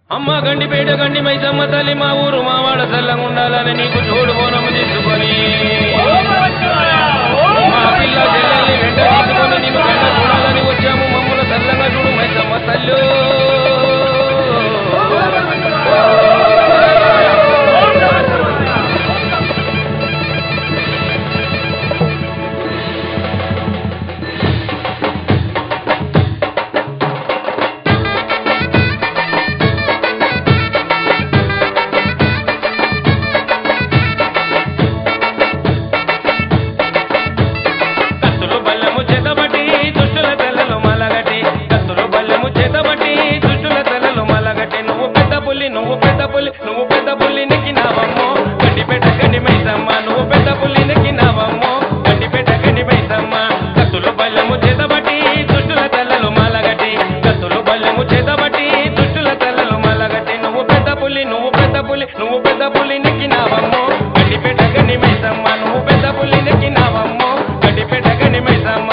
అమ్మ గండిపేట గండి మైసమ్మ తల్లి మా ఊరు మా వాడ చల్లంగా ఉండాలని నీకు జోడు బోనము తీసుకొని మా పిల్ల చెల్లెల్ని వెంట తీసుకొని నీకు గంట చూడాలని వచ్చాము మమ్మల్ని చల్లంగా చూడు మైసమ్మ తల్లు నువ్వు పెద్ద పుల్లి నెక్కినావమ్మో గండిపేట గండి మైసమ్మ నువ్వు పెద్ద పుల్లి నెక్కినావమ్మో గండిపేట గండి మైసమ్మ కత్తులు బల్లెము చేతబట్టి దుష్టుల తల్లలు మాలగట్టి కత్తులు బల్లెము చేతబట్టి దుష్టుల తల్లలు మాలగట్టి నువ్వు పెద్ద పుల్లి నెక్కినావమ్మో గండిపేట గండి మైసమ్మ నువ్వు పెద్ద పుల్లి నెక్కినావమ్మో గండిపేట గండి మైసమ్మ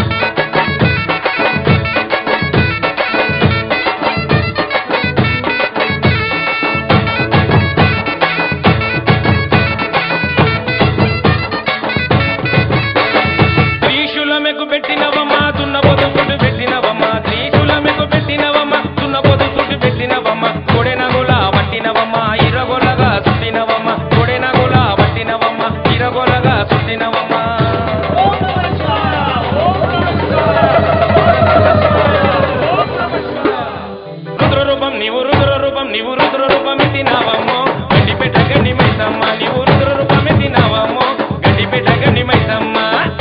పెట్టినవమ్మా దున్నపోతు సుట్టు పెట్టినవమ్మా త్రిశూలమెకు పెట్టినవమ్మా దున్నపోతు సుట్టు పెట్టినవమ్మా కొడెనగుల పట్టినవమ్మా ఇరగొలగా సుట్టినవమ్మా కొడెనగుల పట్టినవమ్మా ఇరగొలగా సుట్టినవమ్మా రుద్రరూపం నీవు రుద్రరూపం ఎత్తినావమ్మో గండిపేట గండి మైసమ్మ నీవు రుద్రరూపం ఎత్తినావమ్మో గండిపేట గండి మైసమ్మ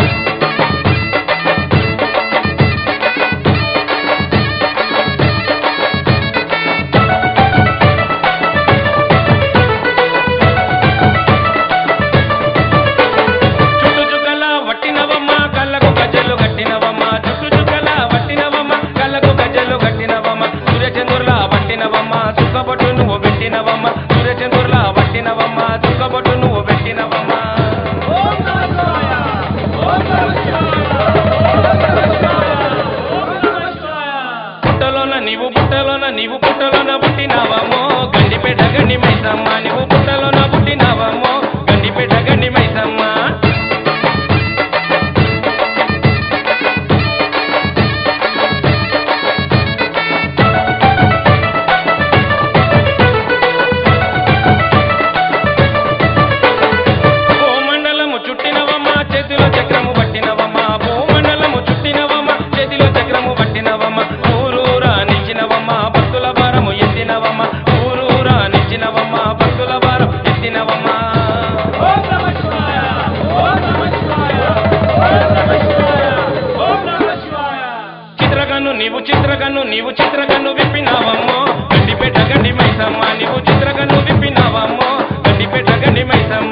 చుక్కబొట్టు నువ్వు పెట్టినవమ్మ సూర్యచంద్రులా పట్టినవమ్మ చుక్కబొట్టు నువ్వు పెట్టినవమ్మ నీవు పుట్టలోన పుట్టినవమ్మో గండిపేట గండి మైసమ్మ నీవు పుట్టలోన పుట్టినవమ్మో గండిపేట గండి మైసమ్మ నీవు చిత్రకన్ను విప్పినావమ్మో గండిపేట గండి మైసమ్మ నీవు చిత్రకన్ను విప్పినావమ్మో గండిపేట గండి మైసమ్మ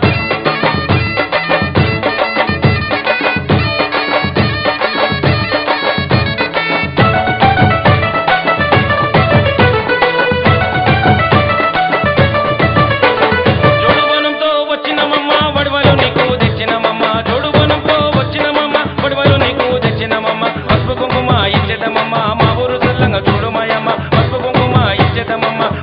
జోడుబోనంతో వచ్చినమమ్మ వడవలు నీకు తెచ్చినమమ్మ జోడుబోనంతో వచ్చినమమ్మ వడవలు నీకు తెచ్చినమమ్మ పసుపు కుంకుమ ఇచ్చేదమమ్మ మా ఊరు చల్లంగా చూడుమయమ్మ పసుపు కుంకుమ ఇచ్చేదమమ్మ